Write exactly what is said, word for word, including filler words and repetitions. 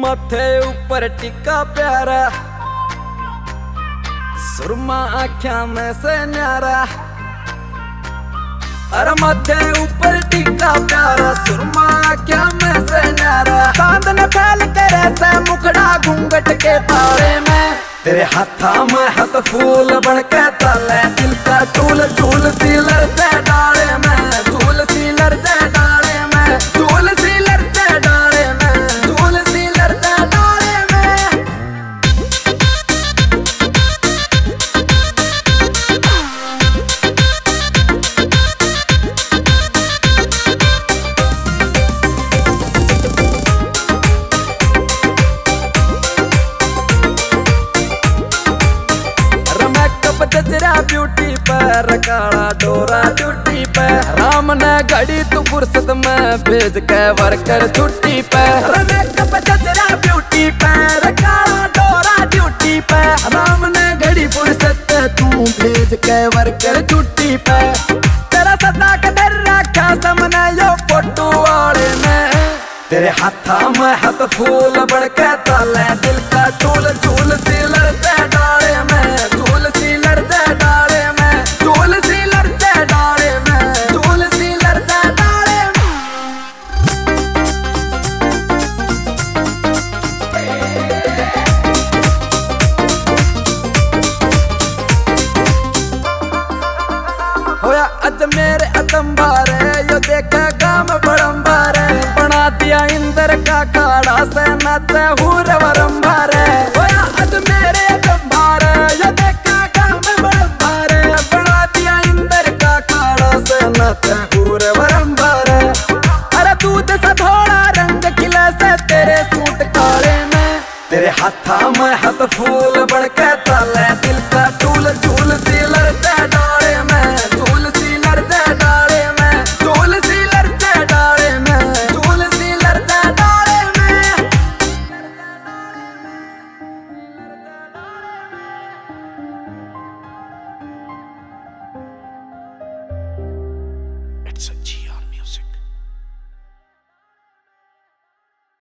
माथे ऊपर टिक्का प्यारा, सुरमा आँखों में से न्यारा। अरे माथे ऊपर टिक्का प्यारा, सुरमा आँखों में से न्यारा। चांद ने फैल करे से मुखड़ा घूंघट के पारे में, तेरे हाथा में हाथ फूल बन के ताले। दिल का टूल झूल सी लड़ते डाले में, झूल सी लड़ते डाले में, झूल सी लड़ते डाले में, झूल सी लड़ते डाले में। जजरा ब्यूटी पर काला डोरा ड्यूटी पे, राम ने घड़ी तू फुर्सत में भेज के वर्कर छुट्टी पे। मेकअप जजरा ब्यूटी पर काला डोरा ड्यूटी पे, राम ने घड़ी फुर्सत तू भेज के वर्कर छुट्टी पे। तेरा सदा कदर रखा सामने यो फोटो वाले ने, तेरे हाथा में हाथ फूल बन के ताले। दिल का टूल झूल सी लड़ते डाले में, झूल सी लड़ते डाले में, झूल सी लड़ते डाले में, झूल सी लड़ते डाले में। होया अज मेरे अतंबारे, यो देखा गाम बड़ंबारे। बना दिया इंदर का काड़ा से नाचे हूर वरंबारे। होया अज मेरे अतंबारे, यो देखा गाम बड़ंबारे। बना दिया इंदर का काड़ा से नाचे हूर वरंबारे। अरे दूध सा थोड़ा रंग खिला से तेरे सूट काले में, तेरे हाथा में हाथ फूल बन के ताले। दिल का टूल झूल सी लड़ते डाले में, झूल सी लड़ते डाले में, झूल सी लड़ते डाले में, झूल सी लड़ते डाले में। It's a G